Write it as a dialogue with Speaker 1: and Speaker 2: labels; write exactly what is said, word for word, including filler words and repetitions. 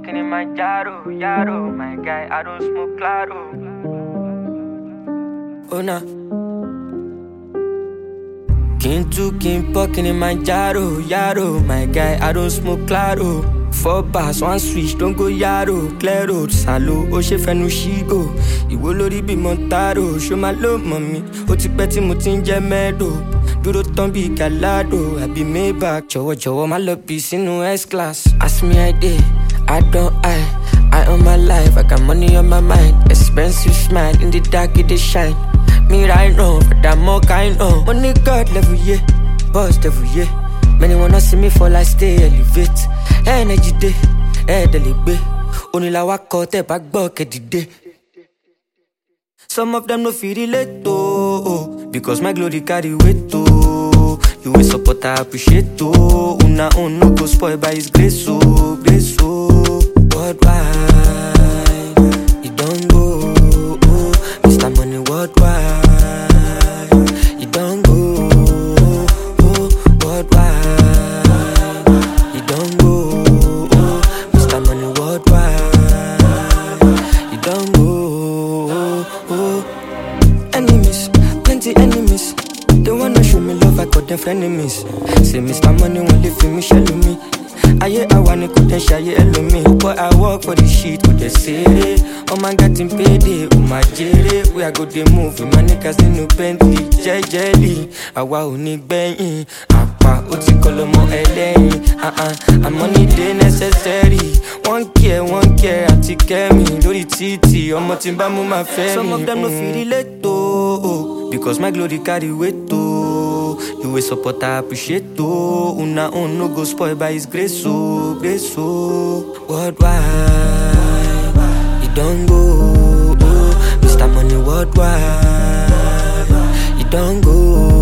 Speaker 1: fucking in my yaro, yaro. My guy, I don't smoke claro. Oh nah. King two, king fucking in my yaro, yaro. My guy, I don't smoke claro. Four bars, one switch, don't go yaro. Clear road, salo, o she fenu shigo. Iwo lori bi montaro, show my love, mommy. O ti pẹ́ tí mo ti ń jẹ mẹ́dò. Dúró tán bí galado, I be Maybach. Jọ̀wọ́ jọ̀wọ́ má lọ bí sínú S-class. Ask me I did, I don't I. I own my life, I got money on my mind. Expensive smile, in the dark it dey shine. Me right now, but I'm more kind of. Money God level, yeah. Boss level, yeah. Many wanna see me fall, I stay elevate. Energy day, eh, delibe. Only la wako te back buck at the day. Some of them no feel relate to, because my glory carry weight to. You will support, I appreciate to. Una own no go spoiled by his grace, so grace, so worldwide. You don't go, Mister Money worldwide. You don't go, worldwide. You don't go, Mister Money worldwide. You don't go. Enemies, plenty enemies. They wanna show me love, I got them frenemies. Say Mister Money won't live for me, shell me. Aye, I wanna go then shy, hello me. But I work for the shit, with the city. Oh my God, in payday, oh my jelly. We are go they move, my niggas in no Bentley, jelly. I wa uni benny. Apa, uti kolomo eleni. Uh uh, I'm money day necessary. One care, one care, I take care me. Lori titi, omo timba mu ma fe. Some of them no feel relate to, because my glory carry weight to. You will support, I appreciate to. Una own no go spoiled by his grace, so grace, so worldwide. You don't go, Mister Money worldwide. You don't go.